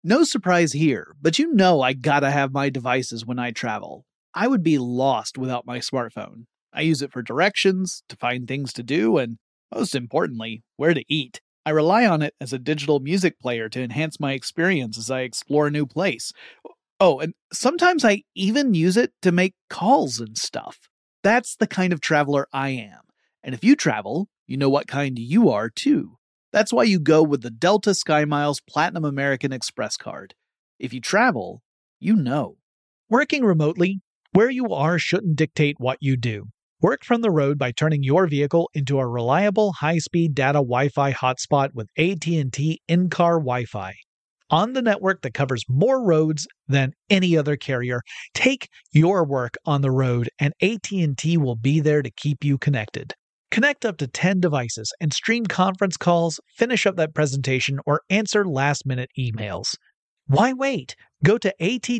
No surprise here, but you know I gotta have my devices when I travel. I would be lost without my smartphone. I use it for directions, to find things to do, and most importantly, where to eat. I rely on it as a digital music player to enhance my experience as I explore a new place. Oh, and sometimes I even use it to make calls and stuff. That's the kind of traveler I am. And if you travel, you know what kind you are too. That's why you go with the Delta SkyMiles Platinum American Express card. If you travel, you know. Working remotely, where you are shouldn't dictate what you do. Work from the road by turning your vehicle into a reliable high-speed data Wi-Fi hotspot with AT&T in-car Wi-Fi. On the network that covers more roads than any other carrier, take your work on the road and AT&T will be there to keep you connected. Connect up to 10 devices and stream conference calls, finish up that presentation, or answer last-minute emails. Why wait? Go to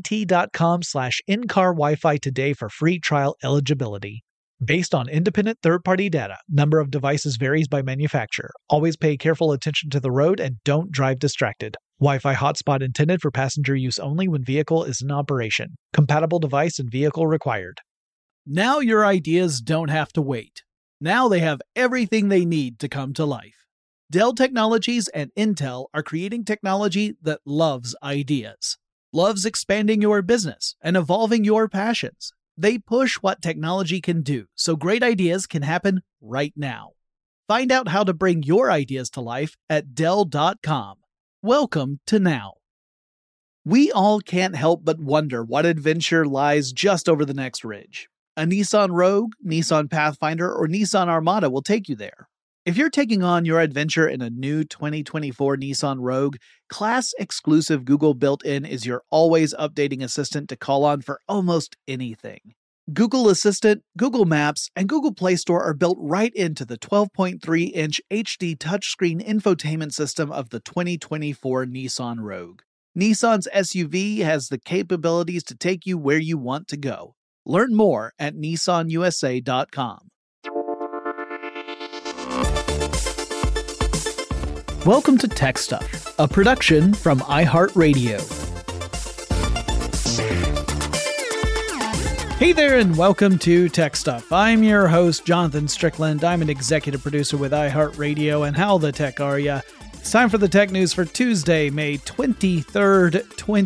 att.com/in-car Wi-Fi today for free trial eligibility. Based on independent third-party data, number of devices varies by manufacturer. Always pay careful attention to the road and don't drive distracted. Wi-Fi hotspot intended for passenger use only when vehicle is in operation. Compatible device and vehicle required. Now your ideas don't have to wait. Now they have everything they need to come to life. Dell Technologies and Intel are creating technology that loves ideas, loves expanding your business and evolving your passions. They push what technology can do, so great ideas can happen right now. Find out how to bring your ideas to life at Dell.com. Welcome to now. We all can't help but wonder what adventure lies just over the next ridge. A Nissan Rogue, Nissan Pathfinder, or Nissan Armada will take you there. If you're taking on your adventure in a new 2024 Nissan Rogue, class-exclusive Google built-in is your always updating assistant to call on for almost anything. Google Assistant, Google Maps, and Google Play Store are built right into the 12.3-inch HD touchscreen infotainment system of the 2024 Nissan Rogue. Nissan's SUV has the capabilities to take you where you want to go. Learn more at nissanusa.com. Welcome to Tech Stuff, a production from iHeartRadio. Hey there and welcome to Tech Stuff. I'm your host, Jonathan Strickland. I'm an executive producer with iHeartRadio, and how the tech are ya? It's time for the tech news for Tuesday, May 23rd,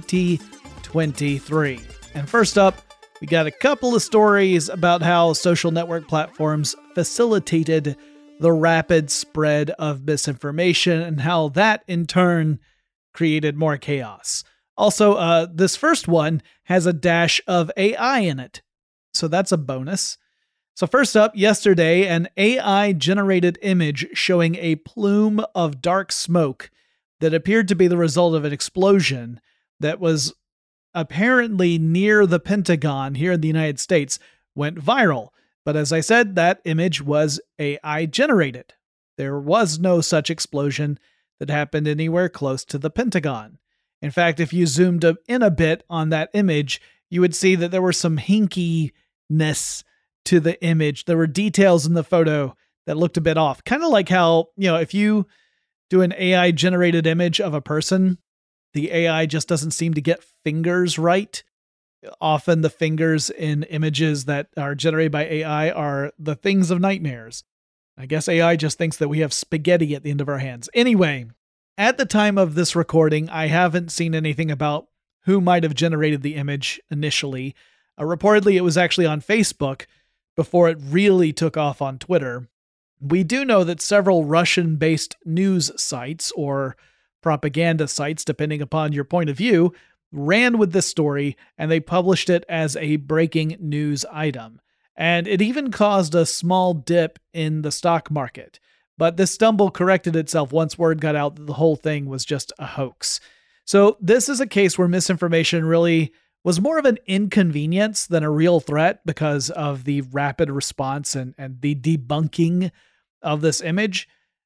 2023. And first up, we got a couple of stories about how social network platforms facilitated the rapid spread of misinformation and how that in turn created more chaos. Also, this first one has a dash of AI in it, so that's a bonus. So first up, yesterday, an AI-generated image showing a plume of dark smoke that appeared to be the result of an explosion that was apparently near the Pentagon here in the United States went viral. But as I said, that image was AI generated. There was no such explosion that happened anywhere close to the Pentagon. In fact, if you zoomed in a bit on that image, you would see that there were some hinkiness to the image. There were details in the photo that looked a bit off. Kind of like how, if you do an AI generated image of a person, the AI just doesn't seem to get fingers right. Often the fingers in images that are generated by AI are the things of nightmares. I guess AI just thinks that we have spaghetti at the end of our hands. Anyway, at the time of this recording, I haven't seen anything about who might have generated the image initially. Reportedly, it was actually on Facebook before it really took off on Twitter. We do know that several Russian-based news sites or propaganda sites, depending upon your point of view, ran with this story and they published it as a breaking news item. And it even caused a small dip in the stock market. But this stumble corrected itself once word got out that the whole thing was just a hoax. So this is a case where misinformation really was more of an inconvenience than a real threat because of the rapid response and the debunking of this image.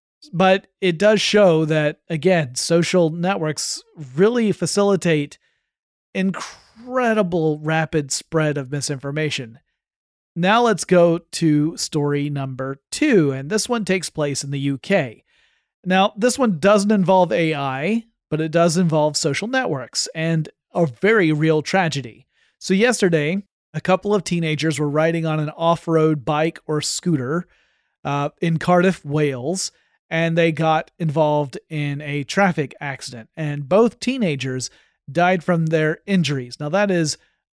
But it does show that, again, social networks really facilitate incredible rapid spread of misinformation. Now let's go to story number 2, and this one takes place in the UK. Now, this one doesn't involve AI, but it does involve social networks and a very real tragedy. So yesterday, a couple of teenagers were riding on an off-road bike or scooter in Cardiff, Wales, and they got involved in a traffic accident. And both teenagers died from their injuries. Now that is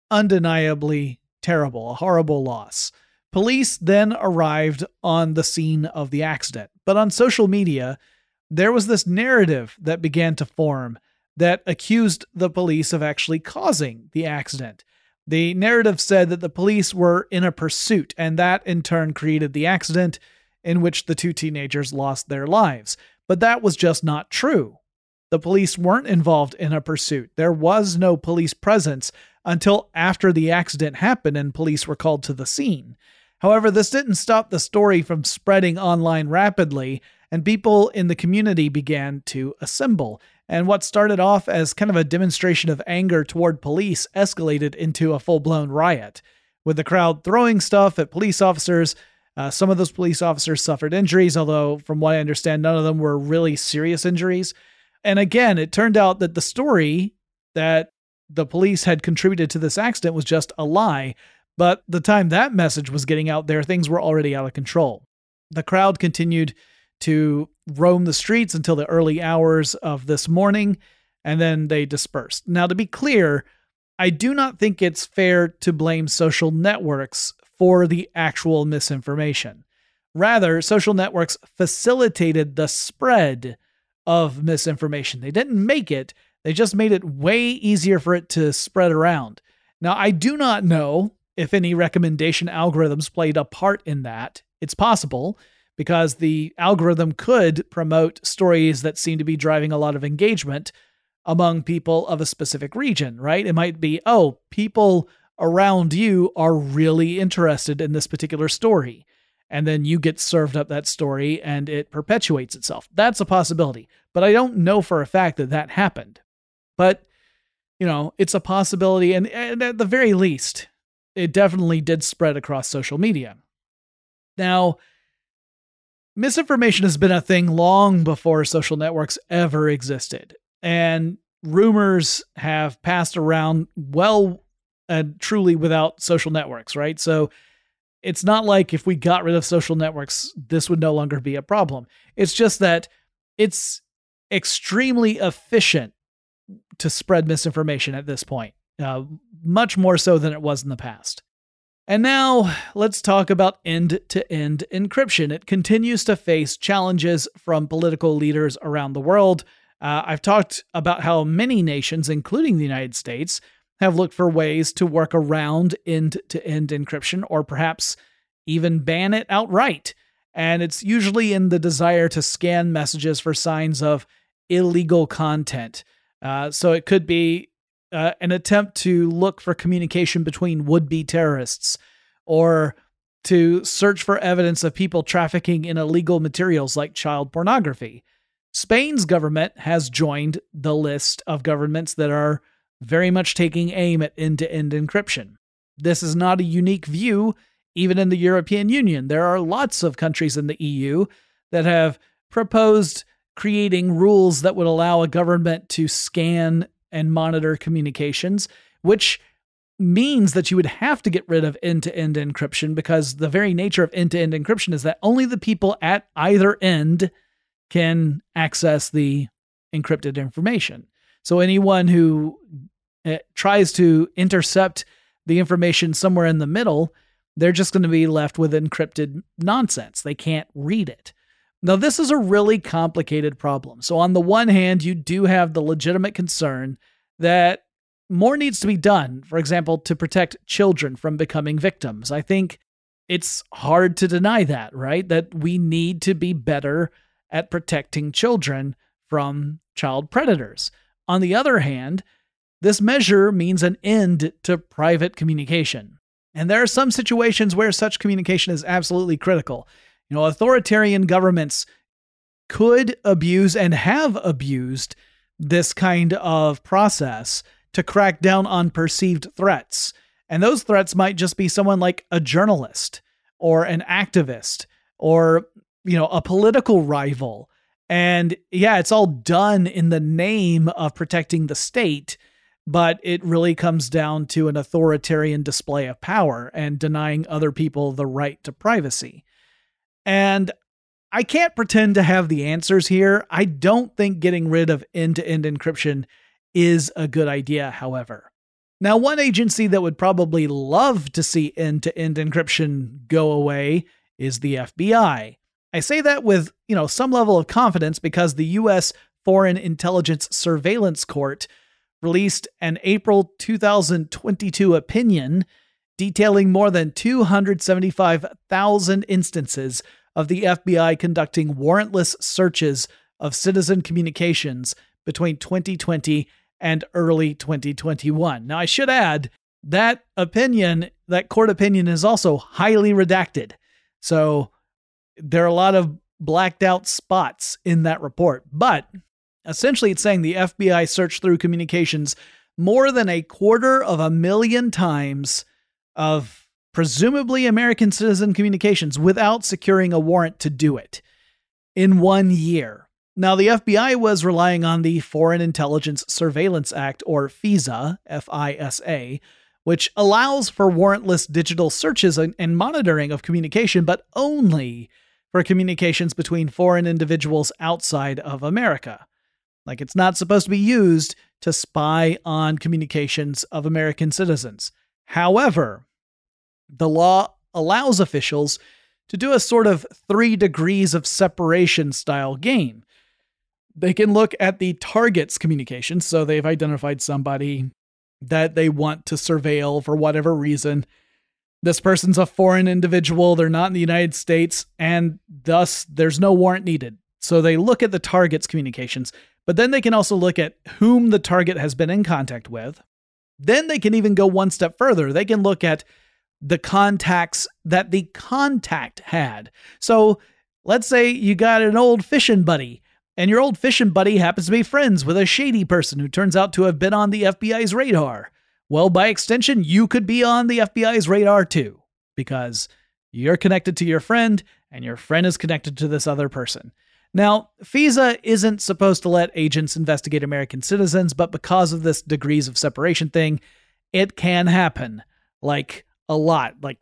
undeniably terrible, a horrible loss. Police then arrived on the scene of the accident. But on social media, there was this narrative that began to form that accused the police of actually causing the accident. The narrative said that the police were in a pursuit, and that in turn created the accident in which the two teenagers lost their lives. But that was just not true. The police weren't involved in a pursuit. There was no police presence until after the accident happened and police were called to the scene. However, this didn't stop the story from spreading online rapidly, and people in the community began to assemble. And what started off as kind of a demonstration of anger toward police escalated into a full-blown riot, with the crowd throwing stuff at police officers. Some of those police officers suffered injuries, although from what I understand, none of them were really serious injuries. And again, it turned out that the story that the police had contributed to this accident was just a lie. But the time that message was getting out there, things were already out of control. The crowd continued to roam the streets until the early hours of this morning, and then they dispersed. Now, to be clear, I do not think it's fair to blame social networks for the actual misinformation. Rather, social networks facilitated the spread of misinformation. They didn't make it, they just made it way easier for it to spread around. Now, I do not know if any recommendation algorithms played a part in that. It's possible, because the algorithm could promote stories that seem to be driving a lot of engagement among people of a specific region, right? It might be, oh, people around you are really interested in this particular story. And then you get served up that story and it perpetuates itself. That's a possibility. But I don't know for a fact that that happened. But, it's a possibility. And at the very least, it definitely did spread across social media. Now, misinformation has been a thing long before social networks ever existed. And rumors have passed around well and truly without social networks, right? So it's not like if we got rid of social networks, this would no longer be a problem. It's just that it's extremely efficient to spread misinformation at this point, much more so than it was in the past. And now let's talk about end-to-end encryption. It continues to face challenges from political leaders around the world. I've talked about how many nations, including the United States, have looked for ways to work around end-to-end encryption or perhaps even ban it outright. And it's usually in the desire to scan messages for signs of illegal content. So it could be an attempt to look for communication between would-be terrorists, or to search for evidence of people trafficking in illegal materials like child pornography. Spain's government has joined the list of governments that are very much taking aim at end-to-end encryption. This is not a unique view. Even in the European Union, there are lots of countries in the EU that have proposed creating rules that would allow a government to scan and monitor communications, which means that you would have to get rid of end-to-end encryption, because the very nature of end-to-end encryption is that only the people at either end can access the encrypted information. So anyone who tries to intercept the information somewhere in the middle, they're just going to be left with encrypted nonsense. They can't read it. Now, this is a really complicated problem. So on the one hand, you do have the legitimate concern that more needs to be done, for example, to protect children from becoming victims. I think it's hard to deny that, right? That we need to be better at protecting children from child predators. On the other hand, this measure means an end to private communication. And there are some situations where such communication is absolutely critical. Authoritarian governments could abuse and have abused this kind of process to crack down on perceived threats. And those threats might just be someone like a journalist or an activist or, a political rival. And yeah, it's all done in the name of protecting the state, but it really comes down to an authoritarian display of power and denying other people the right to privacy. And I can't pretend to have the answers here. I don't think getting rid of end-to-end encryption is a good idea, however. Now, one agency that would probably love to see end-to-end encryption go away is the FBI. I say that with, some level of confidence because the U.S. Foreign Intelligence Surveillance Court released an April 2022 opinion detailing more than 275,000 instances of the FBI conducting warrantless searches of citizen communications between 2020 and early 2021. Now, I should add that court opinion is also highly redacted. So there are a lot of blacked out spots in that report. But essentially, it's saying the FBI searched through communications more than 250,000 times of presumably American citizen communications without securing a warrant to do it in 1 year. Now, the FBI was relying on the Foreign Intelligence Surveillance Act, or FISA, F-I-S-A, which allows for warrantless digital searches and monitoring of communication, but only for communications between foreign individuals outside of America. Like, it's not supposed to be used to spy on communications of American citizens. However, the law allows officials to do a sort of 3 degrees of separation style game. They can look at the target's communications, so they've identified somebody that they want to surveil for whatever reason. This person's a foreign individual, they're not in the United States, and thus there's no warrant needed. So they look at the target's communications, but then they can also look at whom the target has been in contact with. Then they can even go one step further. They can look at the contacts that the contact had. So let's say you got an old fishing buddy, and your old fishing buddy happens to be friends with a shady person who turns out to have been on the FBI's radar. Well, by extension, you could be on the FBI's radar too, because you're connected to your friend, and your friend is connected to this other person. Now, FISA isn't supposed to let agents investigate American citizens, but because of this degrees of separation thing, it can happen. Like a lot, like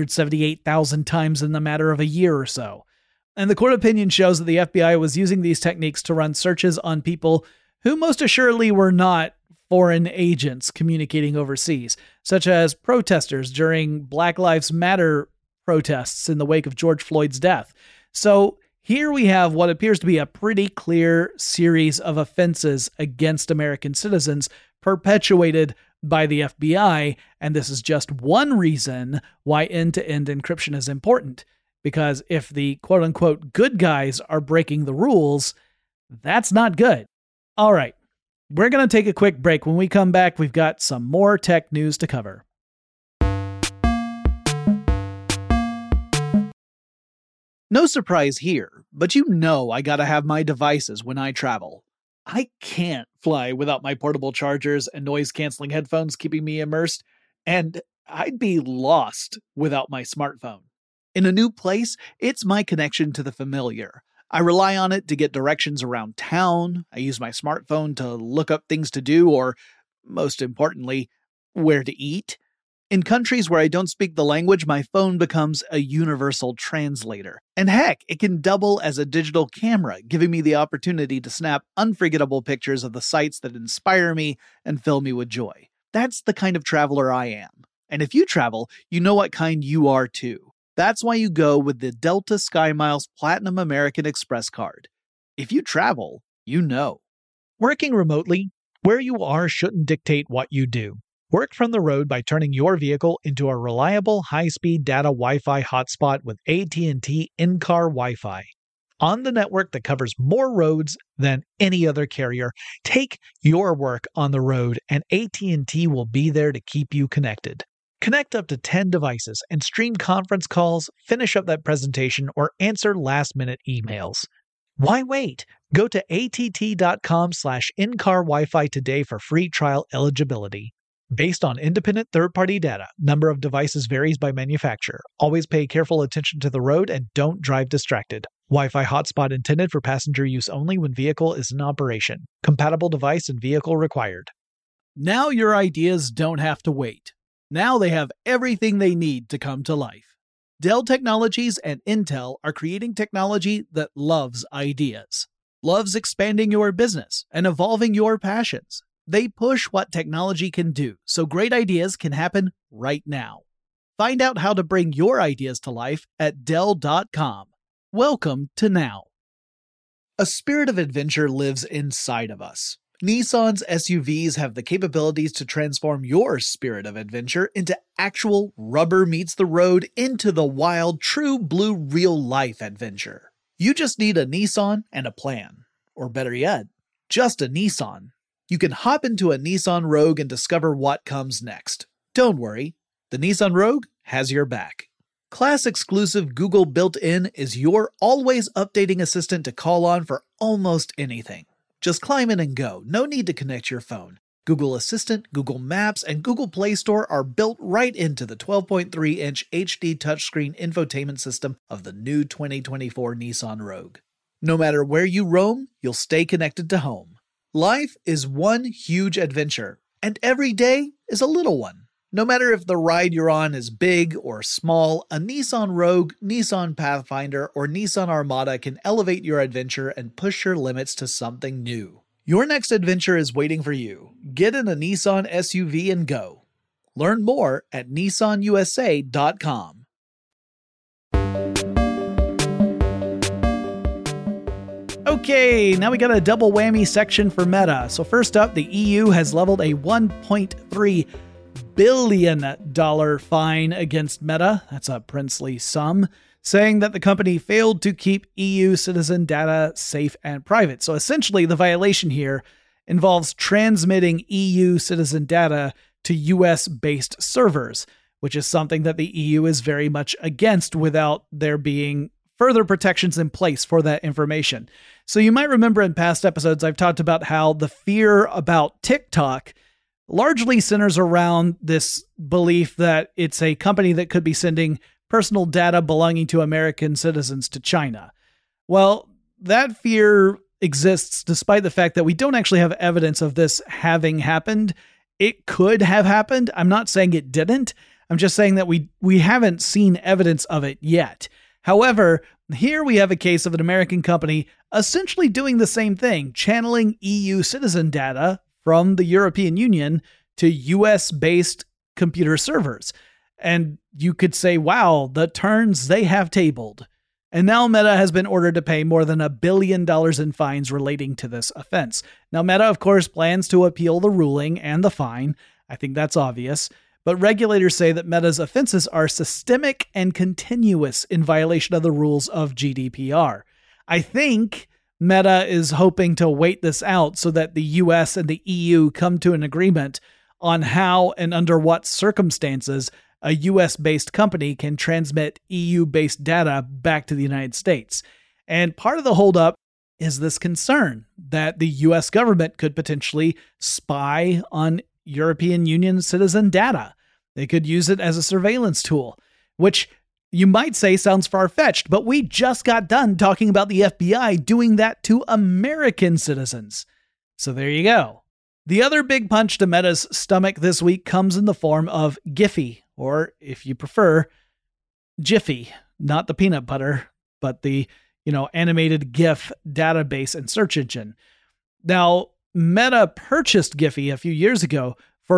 278,000 times in the matter of a year or so. And the court opinion shows that the FBI was using these techniques to run searches on people who most assuredly were not foreign agents communicating overseas, such as protesters during Black Lives Matter protests in the wake of George Floyd's death. So here we have what appears to be a pretty clear series of offenses against American citizens perpetuated by the FBI, and this is just one reason why end-to-end encryption is important. Because if the quote-unquote good guys are breaking the rules, that's not good. All right, we're going to take a quick break. When we come back, we've got some more tech news to cover. No surprise here, but I gotta have my devices when I travel. I can't fly without my portable chargers and noise-canceling headphones keeping me immersed, and I'd be lost without my smartphone. In a new place, it's my connection to the familiar. I rely on it to get directions around town. I use my smartphone to look up things to do, or, most importantly, where to eat. In countries where I don't speak the language, my phone becomes a universal translator. And heck, it can double as a digital camera, giving me the opportunity to snap unforgettable pictures of the sights that inspire me and fill me with joy. That's the kind of traveler I am. And if you travel, you know what kind you are too. That's why you go with the Delta SkyMiles Platinum American Express card. If you travel, you know. Working remotely, where you are shouldn't dictate what you do. Work from the road by turning your vehicle into a reliable high-speed data Wi-Fi hotspot with AT&T in-car Wi-Fi. On the network that covers more roads than any other carrier, take your work on the road and AT&T will be there to keep you connected. Connect up to 10 devices and stream conference calls, finish up that presentation, or answer last-minute emails. Why wait? Go to att.com/in-car Wi-Fi today for free trial eligibility. Based on independent third-party data, number of devices varies by manufacturer. Always pay careful attention to the road and don't drive distracted. Wi-Fi hotspot intended for passenger use only when vehicle is in operation. Compatible device and vehicle required. Now your ideas don't have to wait. Now they have everything they need to come to life. Dell Technologies and Intel are creating technology that loves ideas, loves expanding your business and evolving your passions. They push what technology can do so great ideas can happen right now. Find out how to bring your ideas to life at Dell.com. Welcome to Now. A spirit of adventure lives inside of us. Nissan's SUVs have the capabilities to transform your spirit of adventure into actual rubber meets the road into the wild, true blue real life adventure. You just need a Nissan and a plan. Or better yet, just a Nissan. You can hop into a Nissan Rogue and discover what comes next. Don't worry, the Nissan Rogue has your back. Class-exclusive Google built-in is your always updating assistant to call on for almost anything. Just climb in and go, no need to connect your phone. Google Assistant, Google Maps, and Google Play Store are built right into the 12.3-inch HD touchscreen infotainment system of the new 2024 Nissan Rogue. No matter where you roam, you'll stay connected to home. Life is one huge adventure, and every day is a little one. No matter if the ride you're on is big or small, a Nissan Rogue, Nissan Pathfinder, or Nissan Armada can elevate your adventure and push your limits to something new. Your next adventure is waiting for you. Get in a Nissan SUV and go. Learn more at nissanusa.com. Okay, now we got a double whammy section for Meta. So first up, the EU has leveled a $1.3 billion fine against Meta. That's a princely sum, saying that the company failed to keep EU citizen data safe and private. So essentially, the violation here involves transmitting EU citizen data to US-based servers, which is something that the EU is very much against without there being further protections in place for that information. So you might remember in past episodes, I've talked about how the fear about TikTok largely centers around this belief that it's a company that could be sending personal data belonging to American citizens to China. Well, that fear exists despite the fact that we don't actually have evidence of this having happened. It could have happened. I'm not saying it didn't. I'm just saying that we haven't seen evidence of it yet. However, here we have a case of an American company essentially doing the same thing, channeling EU citizen data from the European Union to US-based computer servers. And you could say, wow, the turns they have tabled. And now Meta has been ordered to pay more than $1 billion in fines relating to this offense. Now, Meta, of course, plans to appeal the ruling and the fine. I think that's obvious. But regulators say that Meta's offenses are systemic and continuous in violation of the rules of GDPR. I think Meta is hoping to wait this out so that the US and the EU come to an agreement on how and under what circumstances a US-based company can transmit EU-based data back to the United States. And part of the holdup is this concern that the US government could potentially spy on European Union citizen data. They could use it as a surveillance tool, which you might say sounds far-fetched, but we just got done talking about the FBI doing that to American citizens. So there you go. The other big punch to Meta's stomach this week comes in the form of Giphy, or if you prefer, Jiffy, not the peanut butter, but the, animated GIF database and search engine. Now, Meta purchased Giphy a few years ago for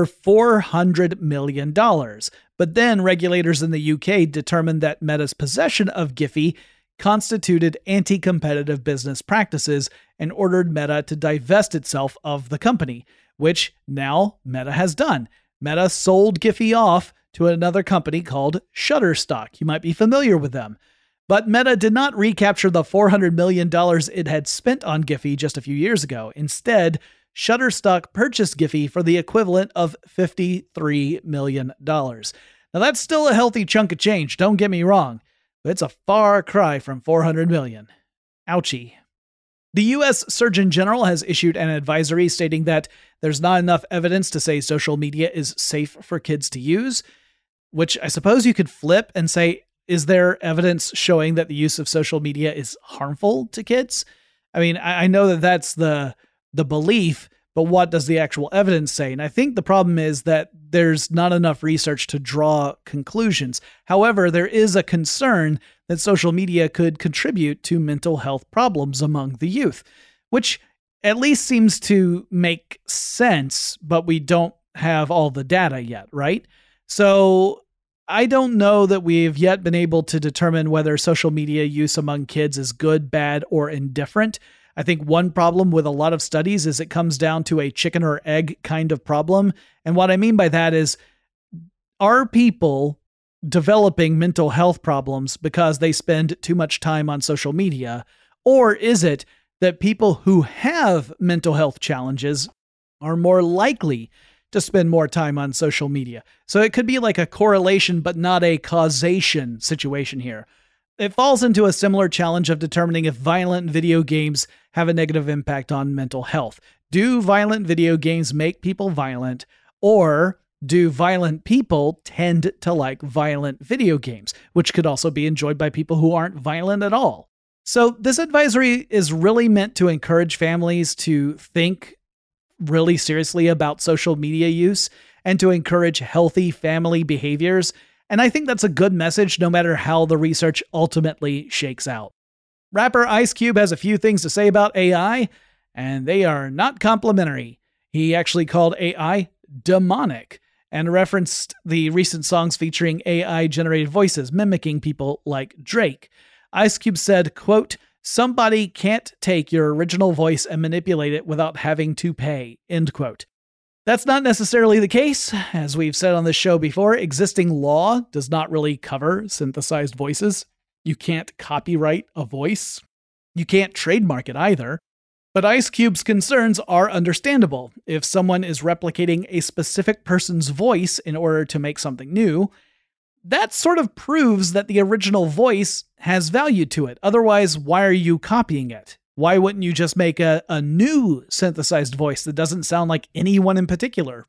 $400 million. But then regulators in the UK determined that Meta's possession of Giphy constituted anti-competitive business practices and ordered Meta to divest itself of the company, which now Meta has done. Meta sold Giphy off to another company called Shutterstock. You might be familiar with them. But Meta did not recapture the $400 million it had spent on Giphy just a few years ago. Instead, Shutterstock purchased Giphy for the equivalent of $53 million. Now that's still a healthy chunk of change, don't get me wrong, but it's a far cry from $400 million. Ouchie. The U.S. Surgeon General has issued an advisory stating that there's not enough evidence to say social media is safe for kids to use, which I suppose you could flip and say, is there evidence showing that the use of social media is harmful to kids? I mean, I know that that's the belief, but what does the actual evidence say? And I think the problem is that there's not enough research to draw conclusions. However, there is a concern that social media could contribute to mental health problems among the youth, which at least seems to make sense, but we don't have all the data yet, right? So I don't know that we've yet been able to determine whether social media use among kids is good, bad, or indifferent. I think one problem with a lot of studies is it comes down to a chicken or egg kind of problem. And what I mean by that is, are people developing mental health problems because they spend too much time on social media? Or is it that people who have mental health challenges are more likely to spend more time on social media? So it could be like a correlation, but not a causation situation here. It falls into a similar challenge of determining if violent video games have a negative impact on mental health. Do violent video games make people violent, or do violent people tend to like violent video games, which could also be enjoyed by people who aren't violent at all? So this advisory is really meant to encourage families to think really seriously about social media use and to encourage healthy family behaviors. And I think that's a good message no matter how the research ultimately shakes out. Rapper Ice Cube has a few things to say about AI, and they are not complimentary. He actually called AI demonic and referenced the recent songs featuring AI-generated voices mimicking people like Drake. Ice Cube said, quote, "Somebody can't take your original voice and manipulate it without having to pay," end quote. That's not necessarily the case. As we've said on this show before, existing law does not really cover synthesized voices. You can't copyright a voice. You can't trademark it either. But Ice Cube's concerns are understandable. If someone is replicating a specific person's voice in order to make something new, that sort of proves that the original voice has value to it. Otherwise, why are you copying it? Why wouldn't you just make a new synthesized voice that doesn't sound like anyone in particular?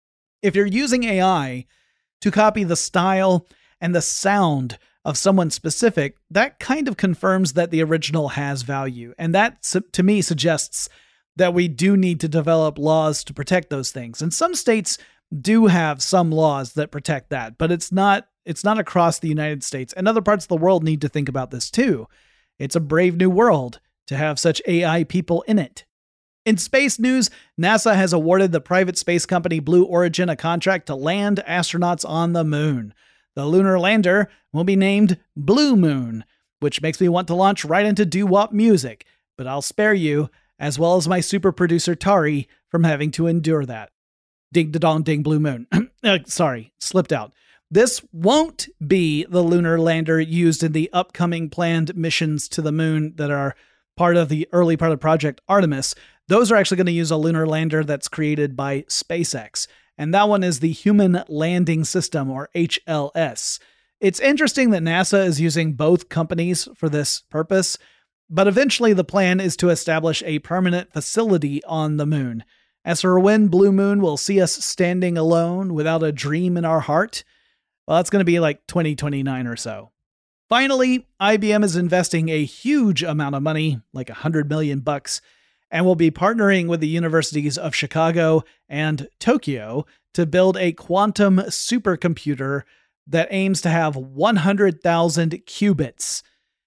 If you're using AI to copy the style and the sound of someone specific, that kind of confirms that the original has value. And that, to me, suggests that we do need to develop laws to protect those things. And some states do have some laws that protect that, but it's not across the United States. And other parts of the world need to think about this too. It's a brave new world to have such AI people in it. In space news, NASA has awarded the private space company Blue Origin a contract to land astronauts on the moon. The lunar lander will be named Blue Moon, which makes me want to launch right into doo-wop music, but I'll spare you, as well as my super producer Tari, from having to endure that. Ding-da-dong-ding Blue Moon. Sorry, slipped out. This won't be the lunar lander used in the upcoming planned missions to the moon that are part of the early part of Project Artemis. Those are actually going to use a lunar lander that's created by SpaceX. And that one is the Human Landing System, or HLS. It's interesting that NASA is using both companies for this purpose, but eventually the plan is to establish a permanent facility on the moon. As for when Blue Moon will see us standing alone without a dream in our heart, well, that's going to be like 2029 or so. Finally, IBM is investing a huge amount of money, like $100 million, and will be partnering with the universities of Chicago and Tokyo to build a quantum supercomputer that aims to have 100,000 qubits.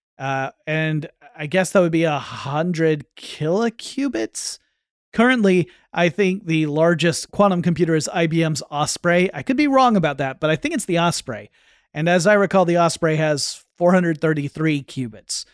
And I guess that would be 100 kilocubits? Currently, I think the largest quantum computer is IBM's Osprey. I could be wrong about that, but I think it's the Osprey. And as I recall, the Osprey has 433 qubits.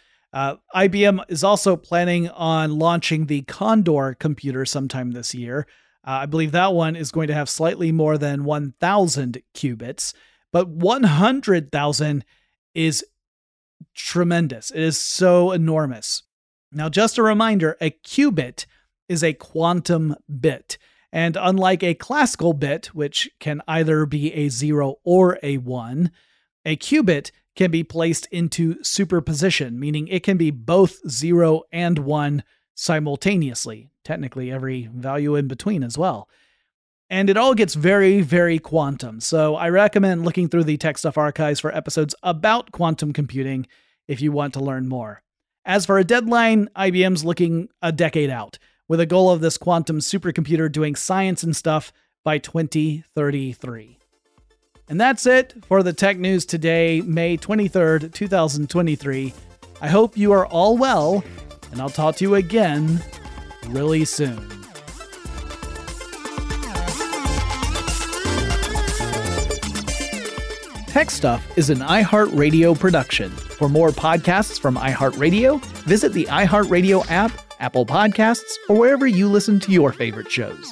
IBM is also planning on launching the Condor computer sometime this year. I believe that one is going to have slightly more than 1,000 qubits, but 100,000 is tremendous. It is so enormous. Now, just a reminder, a qubit is a quantum bit. And unlike a classical bit, which can either be a 0 or a 1, a qubit can be placed into superposition, meaning it can be both 0 and 1 simultaneously. Technically, every value in between as well. And it all gets very, very quantum. So I recommend looking through the Tech Stuff archives for episodes about quantum computing if you want to learn more. As for a deadline, IBM's looking a decade out, with a goal of this quantum supercomputer doing science and stuff by 2033. And that's it for the tech news today, May 23rd, 2023. I hope you are all well, and I'll talk to you again really soon. Tech Stuff is an iHeartRadio production. For more podcasts from iHeartRadio, visit the iHeartRadio app, Apple Podcasts, or wherever you listen to your favorite shows.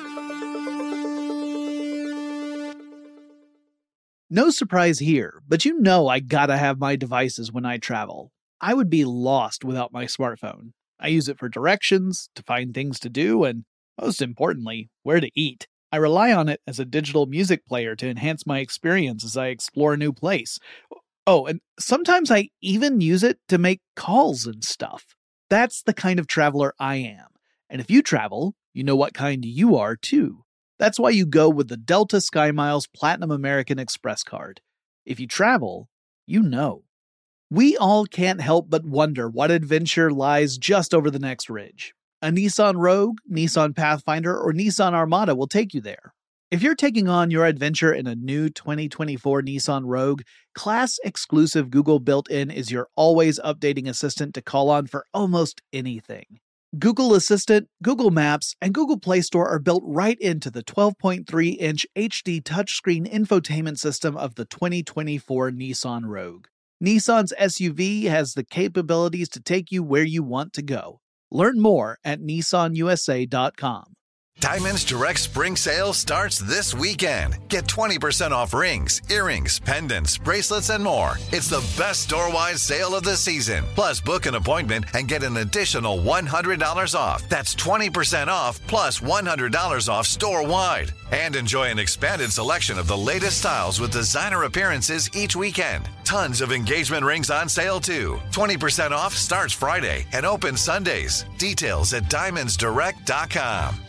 No surprise here, but you know I gotta have my devices when I travel. I would be lost without my smartphone. I use it for directions, to find things to do, and most importantly, where to eat. I rely on it as a digital music player to enhance my experience as I explore a new place. Oh, and sometimes I even use it to make calls and stuff. That's the kind of traveler I am. And if you travel, you know what kind you are too. That's why you go with the Delta SkyMiles Platinum American Express card. If you travel, you know. We all can't help but wonder what adventure lies just over the next ridge. A Nissan Rogue, Nissan Pathfinder, or Nissan Armada will take you there. If you're taking on your adventure in a new 2024 Nissan Rogue, class-exclusive Google built-in is your always updating assistant to call on for almost anything. Google Assistant, Google Maps, and Google Play Store are built right into the 12.3-inch HD touchscreen infotainment system of the 2024 Nissan Rogue. Nissan's SUV has the capabilities to take you where you want to go. Learn more at nissanusa.com. Diamonds Direct Spring Sale starts this weekend. Get 20% off rings, earrings, pendants, bracelets, and more. It's the best store-wide sale of the season. Plus, book an appointment and get an additional $100 off. That's 20% off plus $100 off store-wide. And enjoy an expanded selection of the latest styles with designer appearances each weekend. Tons of engagement rings on sale, too. 20% off starts Friday and opens Sundays. Details at diamondsdirect.com.